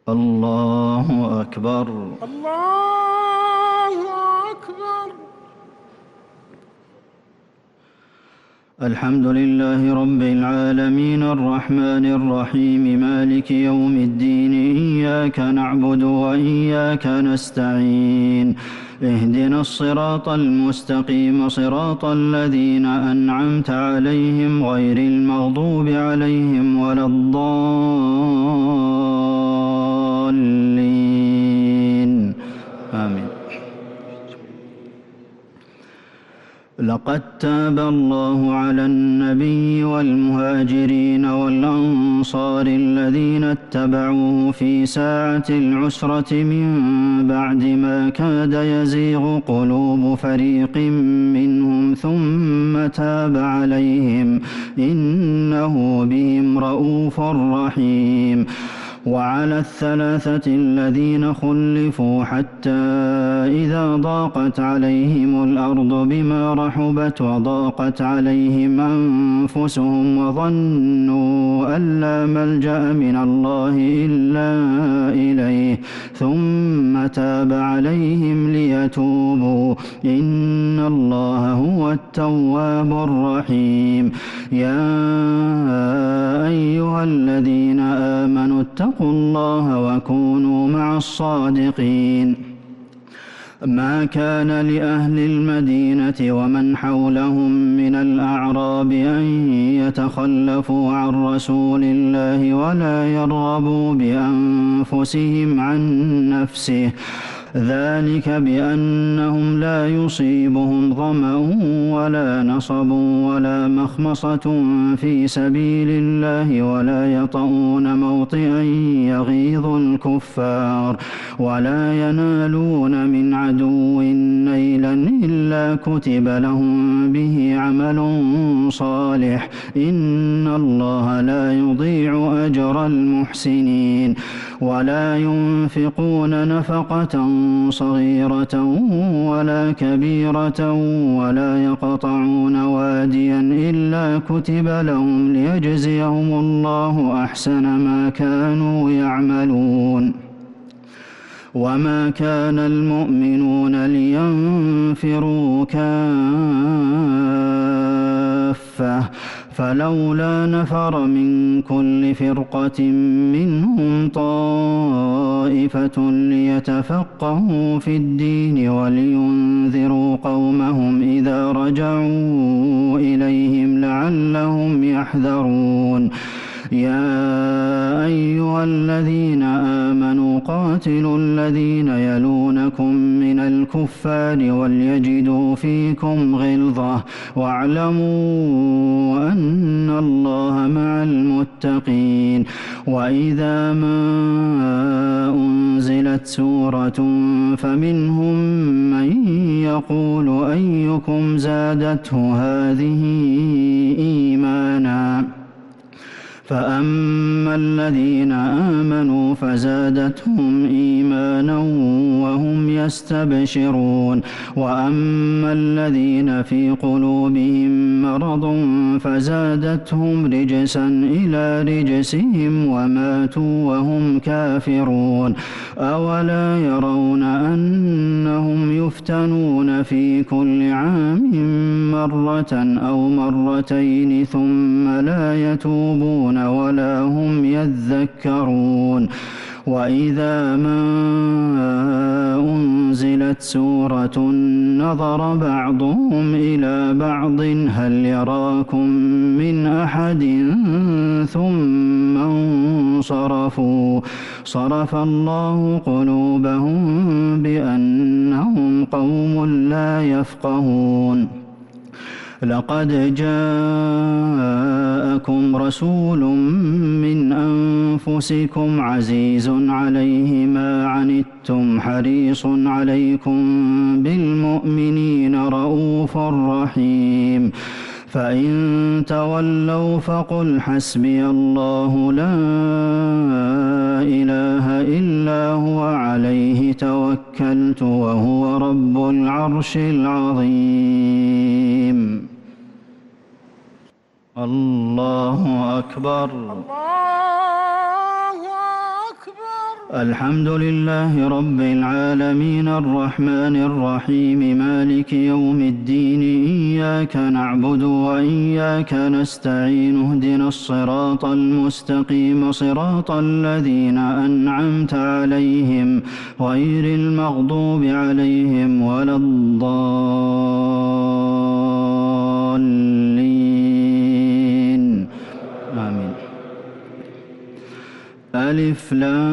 الله أكبر. الله أكبر. الحمد لله رب العالمين الرحمن الرحيم مالك يوم الدين إياك نعبد وإياك نستعين اهدنا الصراط المستقيم صراط الذين أنعمت عليهم غير المغضوب عليهم ولا الضالين آمين. لقد تاب الله على النبي والمهاجرين والأنصار الذين اتبعوه في ساعة العسرة من بعد ما كاد يزيغ قلوب فريق منهم ثم تاب عليهم إنه بهم رءوف رحيم. وعلى الثلاثة الذين خلفوا حتى إذا ضاقت عليهم الأرض بما رحبت وضاقت عليهم أنفسهم وظنوا أن لا ملجأ من الله إلا إليه ثم تاب عليهم ليتوبوا إن الله هو التواب الرحيم. يا أيها الذين آمنوا اتقوا الله وكونوا مع الصادقين. ما كان لأهل المدينة ومن حولهم من الأعراب أن يتخلفوا عن رسول الله ولا يرغبوا بأنفسهم عن نفسه ذلك بأنهم لا يصيبهم ظمأ ولا نصب ولا مخمصة في سبيل الله ولا يطؤون موطئا يغيظ الكفار ولا ينالون من عدو نيلا إلا كتب لهم به عمل صالح إن الله لا يضيع أجر المحسنين. ولا ينفقون نفقة صغيرة ولا كبيرة ولا يقطعون واديا إلا كتب لهم ليجزيهم الله أحسن ما كانوا يعملون. وما كان المؤمنون لينفروا كافة فلولا نفر من كل فرقة منهم طائفة ليتفقهوا في الدين ولينذروا قومهم إذا رجعوا إليهم لعلهم يحذرون. يا أيها الذين آمنوا قاتلوا الذين يلونكم من الكفار وليجدوا فيكم غلظة واعلموا أن الله مع المتقين. وإذا ما أنزلت سورة فمنهم من يقول أيكم زادته هذه إيمانا فأما الذين آمنوا فزادتهم إيمانا وهم يستبشرون وأما الذين في قلوبهم مرض فزادتهم رجسا إلى رجسهم وماتوا وهم كافرون. أولا يرون أنهم يفتنون في كل عام مرة أو مرتين ثم لا يتوبون ولا هم يذكرون. وإذا ما أنزلت سورة نظر بعضهم إلى بعض هل يراكم من أحد ثم انصرفوا صرف الله قلوبهم بأنهم قوم لا يفقهون. لقد جاءكم رسول من أنفسكم عزيز عليه ما عنتم حريص عليكم بالمؤمنين رءوف رحيم. فإن تولوا فقل حسبي الله لا إله إلا هو عليه توكلت وهو رب العرش العظيم. الله أكبر. الله أكبر. الحمد لله رب العالمين الرحمن الرحيم مالك يوم الدين إياك نعبد وإياك نستعين اهدنا الصراط المستقيم صراط الذين أنعمت عليهم غير المغضوب عليهم ولا الضالين آمين. ألف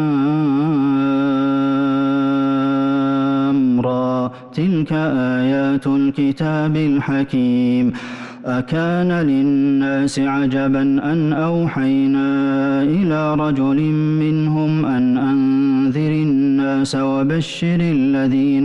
لام را تلك آيات الكتاب الحكيم أكان للناس عجبا أن أوحينا إلى رجل منهم أن أنذر الناس وبشر الذين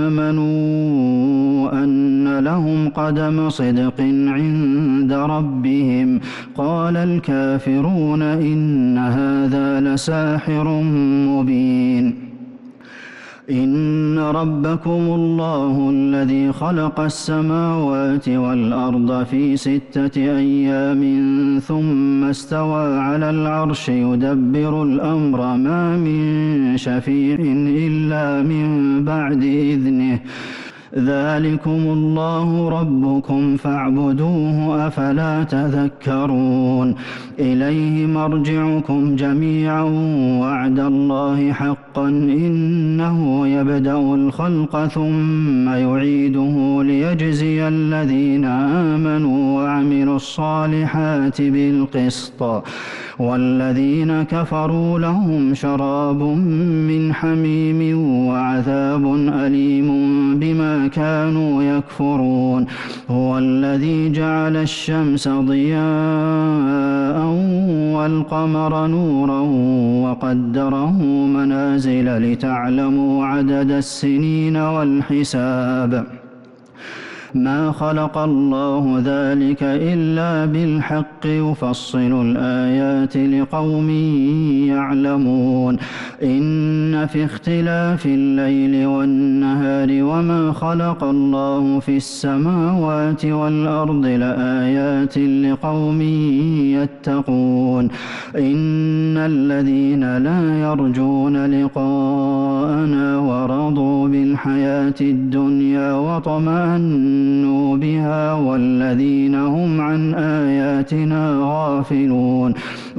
آمنوا أن لهم قدم صدق عند ربهم قال الكافرون إن هذا لساحر مبين إن ربكم الله الذي خلق السماوات والأرض في 6 أيام ثم استوى على العرش يدبر الأمر ما من شفيع إلا من بعد إذنه ذلكم الله ربكم فاعبدوه أفلا تذكرون إليه مرجعكم جميعا وعد الله حقا إنه يبدأ الخلق ثم يعيده ليجزي الذين آمنوا وعملوا الصالحات بالقسط والذين كفروا لهم شراب من حميم وعذاب أليم بما كانوا يكفرون هو الذي جعل الشمس ضياء والقمر نورا وقدره منازل لتعلموا عدد السنين والحساب ما خلق الله ذلك إلا بالحق يفصل الآيات لقوم يعلمون إن في اختلاف الليل والنهار وما خلق الله في السماوات والأرض لآيات لقوم يتقون إن الذين لا يرجون لقاءنا ورضوا بالحياة الدنيا وطمأنوا بها والذين هم عن آياتنا غافلون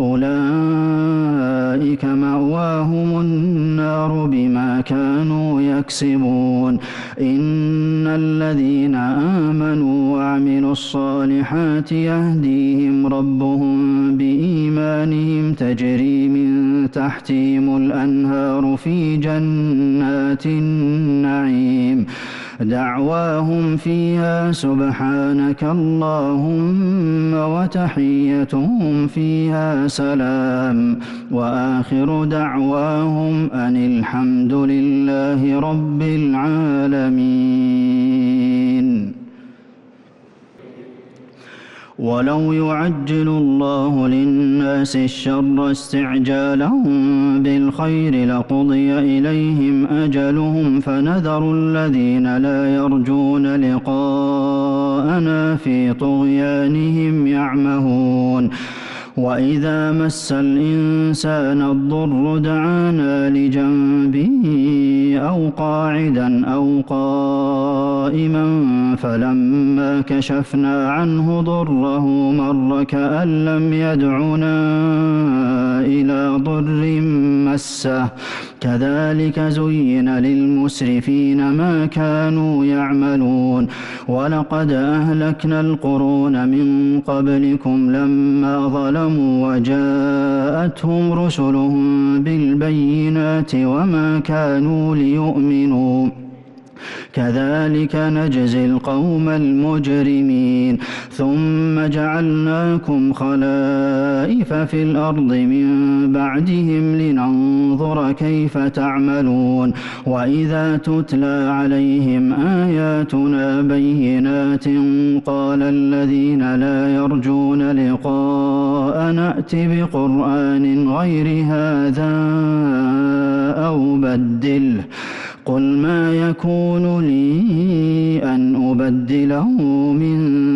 أولئك مأواهم النار بما كانوا يكسبون إن الذين آمنوا وعملوا الصالحات يهديهم ربهم بإيمانهم تجري من تحتهم الأنهار في جنات النعيم دعواهم فيها سبحانك اللهم وتحيتهم فيها سلام وآخر دعواهم أن الحمد لله رب العالمين. ولو يعجل الله للناس الشر استعجالهم بالخير لقضي إليهم أجلهم فنذر الذين لا يرجون لقاءنا في طغيانهم يعمهون وإذا مس الإنسان الضر دعانا لجنبه أو قاعدا أو قائما فلما كشفنا عنه ضره مر كأن لم يدعنا إلى ضر مسه كذلك زين للمسرفين ما كانوا يعملون ولقد أهلكنا القرون من قبلكم لما ظلموا وجاءتهم رسلهم بالبينات وما كانوا ليؤمنوا كذلك نجزي القوم المجرمين ثم جعلناكم خلائف في الأرض من بعدهم لننظر كيف تعملون وإذا تتلى عليهم آياتنا بينات قال الذين لا يرجون لقاء نأت بقرآن غير هذا أو بدله قل ما يكون لي أن أبدله من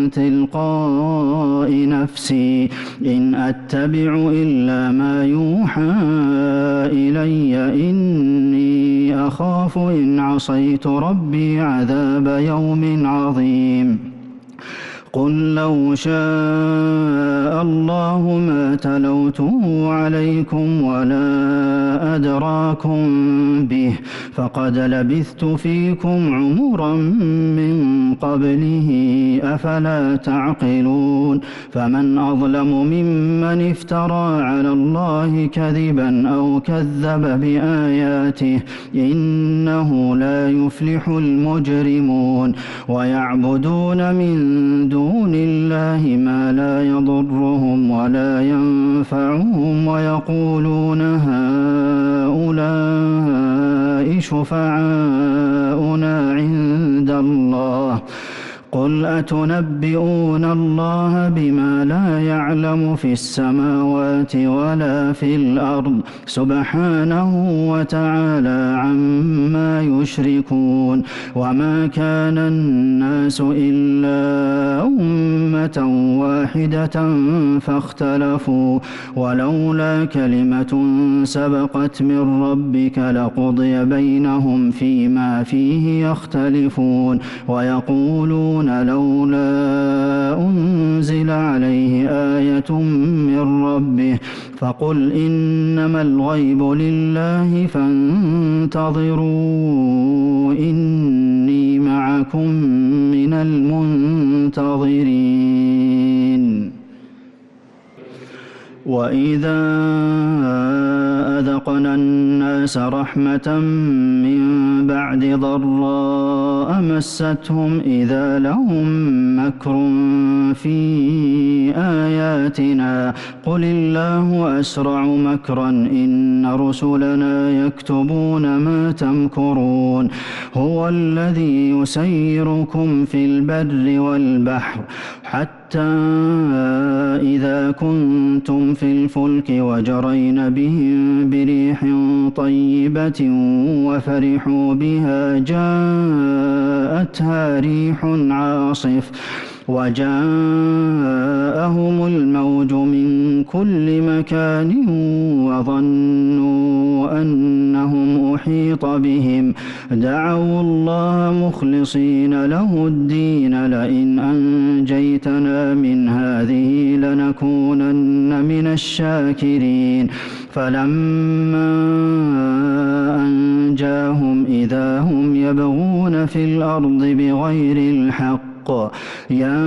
تلقاء نفسي إن أتبع إلا ما يوحى إلي إني أخاف إن عصيت ربي عذاب يوم عظيم قل لو شاء الله ما تلوته عليكم ولا أدراكم به فقد لبثت فيكم عمرا من قبله أفلا تعقلون فمن أظلم ممن افترى على الله كذبا أو كذب بآياته إنه لا يفلح المجرمون ويعبدون من دون الله ما لا يضرهم ولا ينفعهم ويقولون هؤلاء شفعاؤنا عند الله قل أتنبئون الله بما لا يعلم في السماوات ولا في الأرض سبحانه وتعالى عما يشركون وما كان الناس إلا أمة واحدة فاختلفوا ولولا كلمة سبقت من ربك لقضي بينهم فيما فيه يختلفون ويقولون لولا أنزل عليه آية من ربه فقل إنما الغيب لله فانتظروا إني معكم من المنتظرين وإذا أذقنا الناس رحمة من بعد ضراء مستهم إذا لهم مكر في آياتنا قل الله أسرع مكرا إن رسلنا يكتبون ما تمكرون هو الذي يسيركم في البر والبحر حتى إذا كنتم في الفلك وجرين بهم بريح طيبة وفرحوا بها جاءتها ريح عاصف وجاءهم الموج من كل مكان وظنوا أنهم أحيط بهم دعوا الله مخلصين له الدين لئن أنجيتنا من هذه لنكونن من الشاكرين فلما أنجاهم إذا هم يبغون في الأرض بغير الحق يا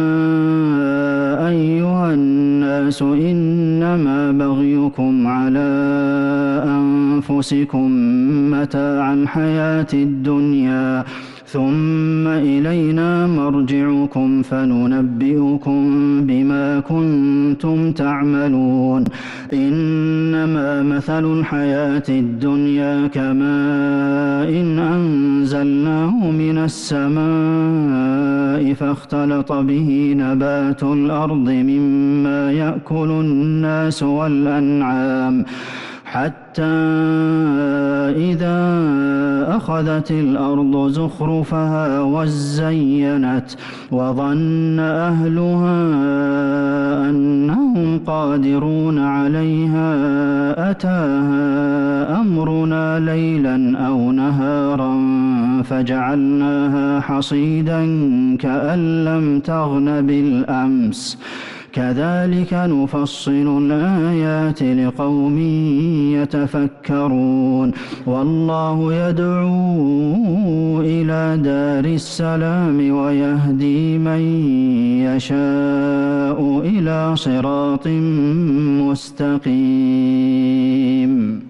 أيها الناس إنما بغيكم على أنفسكم متاع الحياة الدنيا ثم إلينا مرجعكم فننبئكم بما كنتم تعملون إنما مثل الحياة الدنيا كماء إن أنزلناه من السماء فاختلط به نبات الأرض مما يأكل الناس والأنعام حتى إذا أخذت الأرض زخرفها وزينت وظن أهلها أنهم قادرون عليها أتاها أمرنا ليلا أو نهارا فجعلناها حصيدا كأن لم تغن بالأمس كذلك نفصل الآيات لقوم يتفكرون والله يدعو إلى دار السلام ويهدي من يشاء إلى صراط مستقيم